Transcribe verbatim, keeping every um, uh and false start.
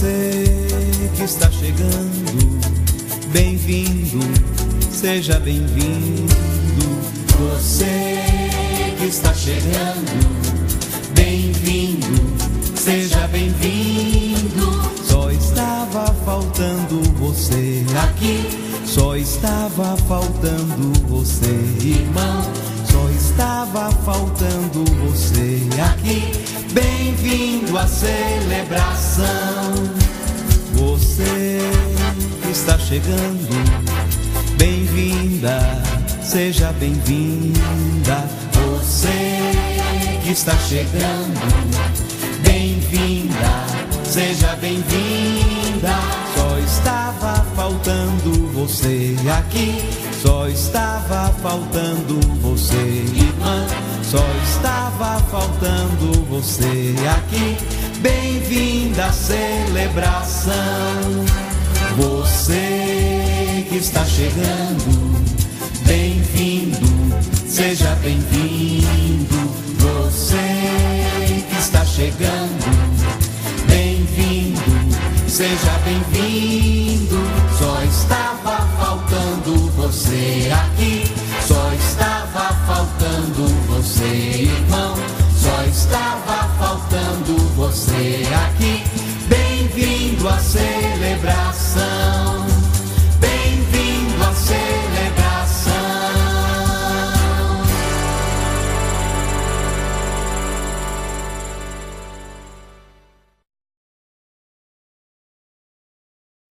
Você que está chegando, bem-vindo, seja bem-vindo. Você que está chegando, bem-vindo, seja bem-vindo. Só estava faltando você aqui, só estava faltando você, irmão. Só estava faltando você aqui. Bem-vindo à celebração. Você que está chegando, bem-vinda, seja bem-vinda. Você que está chegando, bem-vinda, seja bem-vinda. Só estava faltando você aqui, só estava faltando você, irmã. Só estava faltando você aqui. Bem-vinda à celebração. Você que está chegando, bem-vindo, seja bem-vindo. Você que está chegando, bem-vindo, seja bem-vindo. Só estava faltando você aqui,